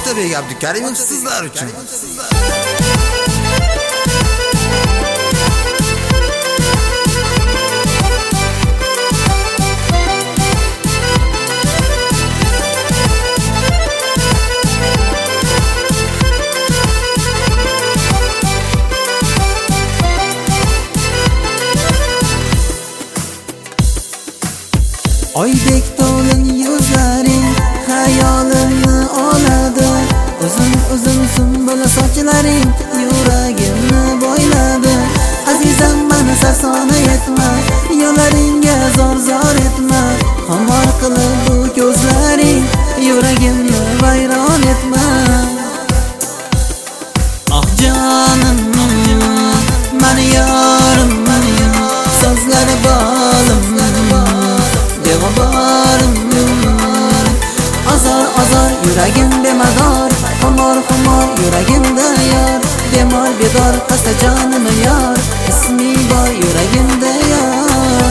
Otabek Abdukarimov sizlar uchun. Oydek to'lin yuzlaring xayolimni oladi. Uzun sumbul sochlaring yuragimni boyladi. Azizam meni sarsona etma, yo'llaringga zor etma. Xomor qilib bu ko'zlaring yuragimni vayron etma. Ah jonim, meni yorim, so'zlari bolim, devobarim. Azor yuragim bemador, xomor yuragimda yor. Bemor bedor xasta jonim yor, ismi bor yuragimda yor.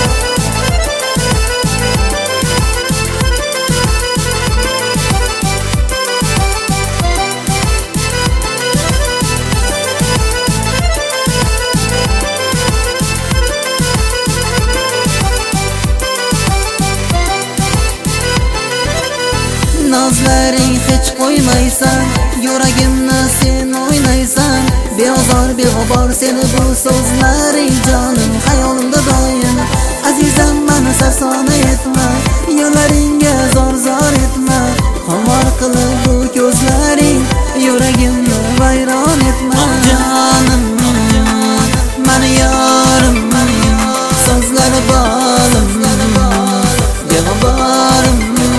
Nazlaring hech qo'ymaysan, yuragimni sen o'ynaysan. Beozor beg'ubor seni bu so'zlaring jonim xayolimda doim. Azizam meni sarsona etma, yo'llaringga zor etma. Xomor qilib bu ko'zlaring yuragimni vayron etma. Jonim, meni yorim, so'zlari bolim, beg'uborim.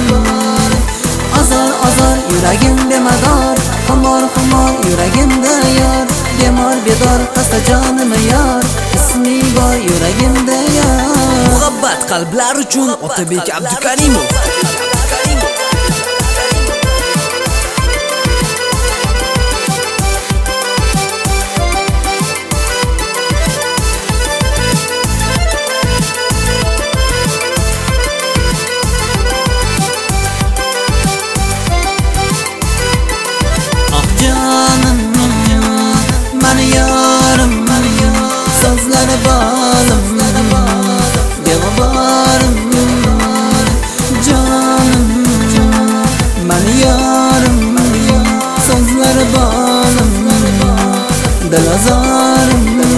Azor yuragim bemador, xomor yuragimda yor. Bemor bedor xasta jonim yor, ismi bor yuragimda yor. Muhabbat qalblar uchun Otabek Abdukarimov. Meni yorim, so'zlari bolim, devobarim. Jonim, meni yorim, so'zlari bolim, dilazorim.